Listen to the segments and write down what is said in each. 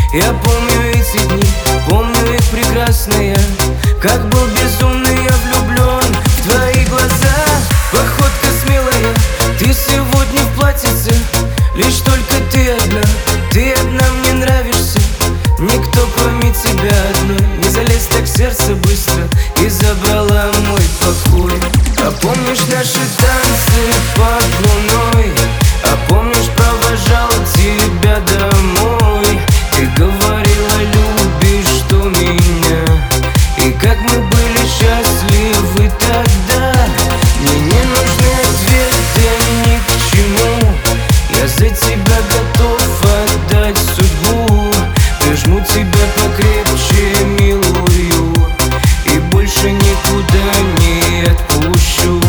Я помню эти дни, помню их прекрасные. Как был безумный я влюблен в твои глаза. Походка смелая, ты сегодня в платьице. Лишь только ты одна мне нравишься. Никто кроме тебя одной не залез так в сердце быстро и забрала мой покой. А помнишь наши танцы под луной? А помнишь, провожал тебя домой? Ты говорила, любишь что меня. И как мы были счастливы тогда. Мне не нужны ответы ни к чему. Я за тебя готов отдать судьбу. Прижму тебя покрепче, милую, и больше никуда не отпущу.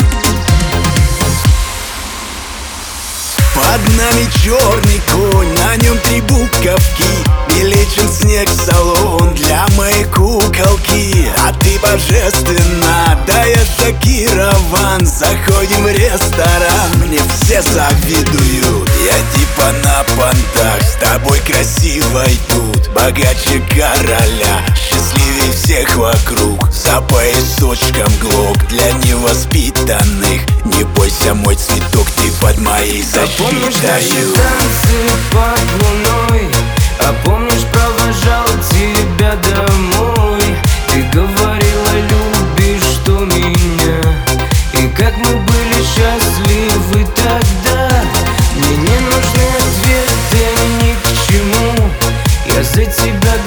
Под нами черный конь, на нем 3 буковки. Величен снег салон для моей куколки. А ты божественна, да я шокирован. Заходим в ресторан, мне все завидуют. Я типа на понтах, с тобой красивой тут. Богаче короля, счастливее всех вокруг. За поясочком глок для невоспитанных. Не бойся, мой цветок, ты под моей защитой. А помнишь наши танцы под луной? А помнишь, провожал тебя домой? Ты говорила, любишь что меня. И как мы были счастливы тогда. Мне не нужны ответы ни к чему. Я за тебя